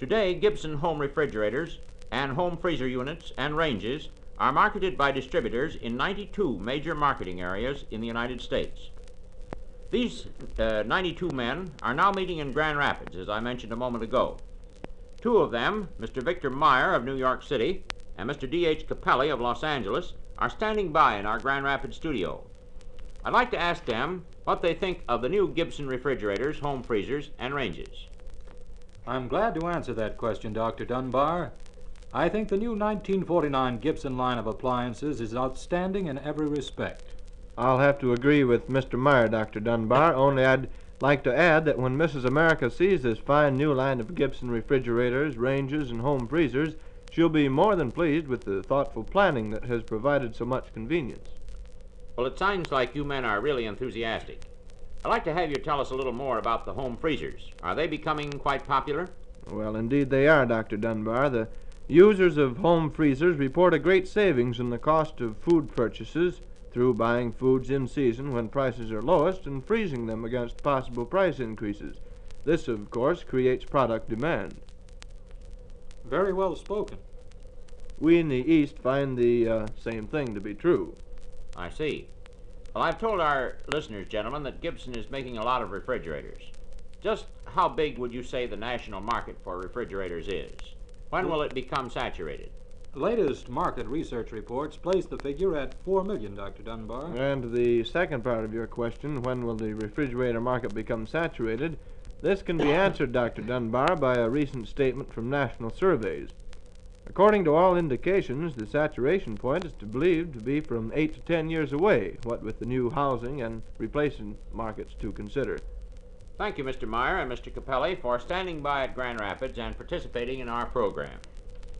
Today, Gibson home refrigerators and home freezer units and ranges are marketed by distributors in 92 major marketing areas in the United States. These 92 men are now meeting in Grand Rapids, as I mentioned a moment ago. Two of them, Mr. Victor Meyer of New York City and Mr. D.H. Capelli of Los Angeles, are standing by in our Grand Rapids studio. I'd like to ask them what they think of the new Gibson refrigerators, home freezers, and ranges. I'm glad to answer that question, Dr. Dunbar. I think the new 1949 Gibson line of appliances is outstanding in every respect. I'll have to agree with Mr. Meyer, Dr. Dunbar, only I'd like to add that when Mrs. America sees this fine new line of Gibson refrigerators, ranges, and home freezers, she'll be more than pleased with the thoughtful planning that has provided so much convenience. Well, it sounds like you men are really enthusiastic. I'd like to have you tell us a little more about the home freezers. Are they becoming quite popular? Well, indeed they are, Dr. Dunbar. The users of home freezers report a great savings in the cost of food purchases through buying foods in season when prices are lowest and freezing them against possible price increases. This, of course, creates product demand. Very well spoken. We in the East find the same thing to be true. I see. Well, I've told our listeners, gentlemen, that Gibson is making a lot of refrigerators. Just how big would you say the national market for refrigerators is? When will it become saturated? The latest market research reports place the figure at 4 million, Dr. Dunbar. And the second part of your question, when will the refrigerator market become saturated? This can be answered, Dr. Dunbar, by a recent statement from national surveys. According to all indications, the saturation point is believed to be from 8 to 10 years away, what with the new housing and replacement markets to consider. Thank you, Mr. Meyer and Mr. Capelli, for standing by at Grand Rapids and participating in our program.